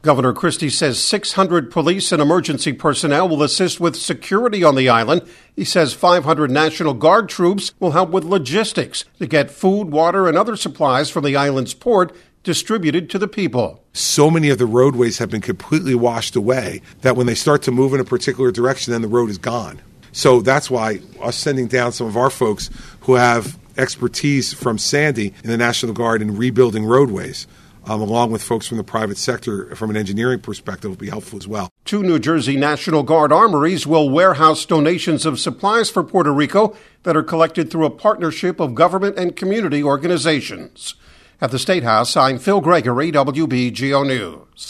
Governor Christie says 600 police and emergency personnel will assist with security on the island. He says 500 National Guard troops will help with logistics to get food, water, and other supplies from the island's port distributed to the people. So many of the roadways have been completely washed away that when they start to move in a particular direction, then the road is gone. So that's why us sending down some of our folks who have expertise from Sandy in the National Guard in rebuilding roadways, along with folks from the private sector from an engineering perspective, will be helpful as well. 2 New Jersey National Guard armories will warehouse donations of supplies for Puerto Rico that are collected through a partnership of government and community organizations. At the State House, I'm Phil Gregory, WBGO News.